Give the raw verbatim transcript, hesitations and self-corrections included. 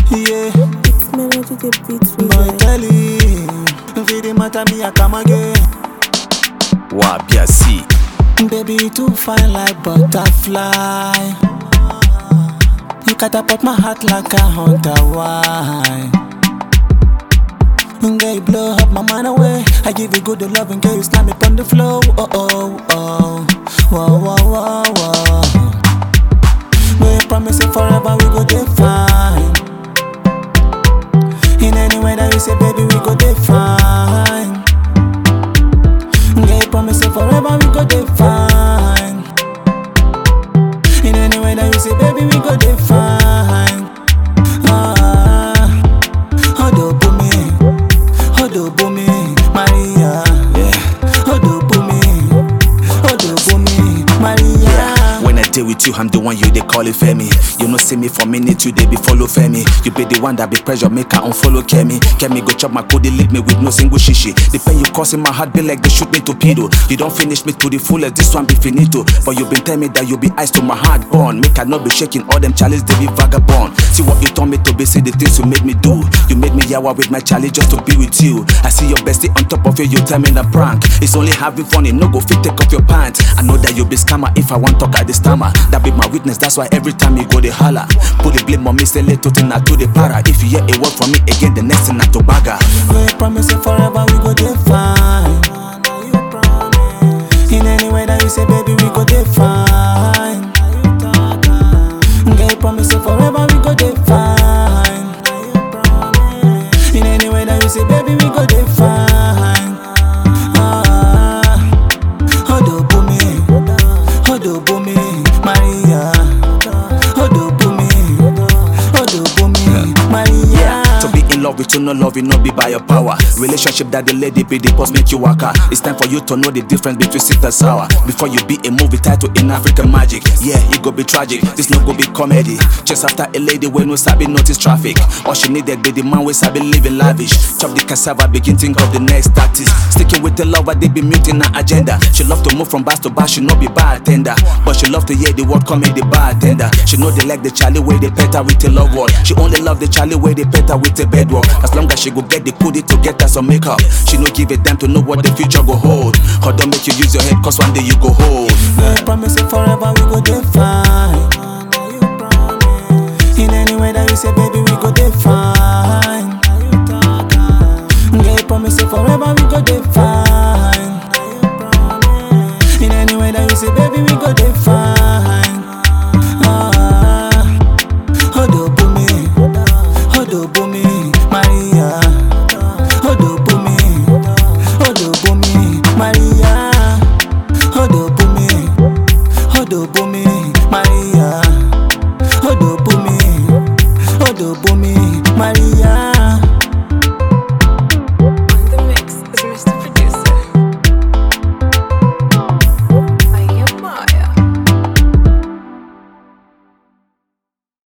Yeah, It's melody, the beats we boy like. Kelly, if it matter me, I come again. Wabia see. Baby, you too fine like butterfly. You catapult my heart like a hunter wine. Girl, you blow up my mind away. I give you good love and girl, you slam me on the floor. Oh oh oh, whoa whoa whoa whoa. Girl, you promise you forever we go dey fine. In any way that you say, baby, we go dey fine. Girl, you promise you forever we go dey fine. In any way that you say, baby, we go dey fine. Ah, Odo Bumi, Odo Bumi, Maria. Yeah. Odo Bumi, Odo Bumi, Maria. Yeah. When I deal with you, I'm the one you they call it Femi. You know see me for minute, today be follow Femi. You be the one that be pressure, make her unfollow Kemi. Kemi go chop my code, leave me with no single shishi. The pain you cause in my heart be like they shoot me torpedo. You don't finish me to the fullest, this one be finito. But you been telling me that you be eyes to my heart born. Make I not be shaking all them chalice, they be vagabond. See what you told me to be, say the things you made me do. You made me yawa with my challenge just to be with you. I see your bestie on top of you, you tell me the prank. It's only having fun, no go fit take off your pants. I know that you be scammer, if I want talk at the stammer. That be my witness, that's why every time you go they holla. Put the blame on me, say let to to the para. If you hear a word from me again, the next thing I to bagger. We promise you forever we go dey fine. In any way that you say, baby, we go dey fine. Girl, you promise you forever we go dey fine. In any way that you say, baby, we go dey fine. Ah, Odo Bumi, Odo Bumi, Maria. Odo Bumi, Odo Bumi, Maria. To be in love with you, no love, you no be by your power. Relationship that the lady be the boss make you waka. It's time for you to know the difference between sweet and sour. Before you be a movie title in African magic. Yeah, it go be tragic, this no go be comedy. Just after a lady when no sabi notice traffic. All she needed be the man we sabi living lavish. Chop the cassava, begin think of the next tactics. Sticking with the lover, they be muting her agenda. She love to move from bass to bass, she no be bartender. But she love to hear the word coming the bartender. She know they like the Charlie way they pet her with a love word. She only love the Charlie way they pet her with a bedrock. As long as she go get the goodie to get her some makeup. She no give a damn to know what the future go hold. Or don't make you use your head, cause one day you go hold. We promise you forever we go dey fine. In any way that you say, baby, we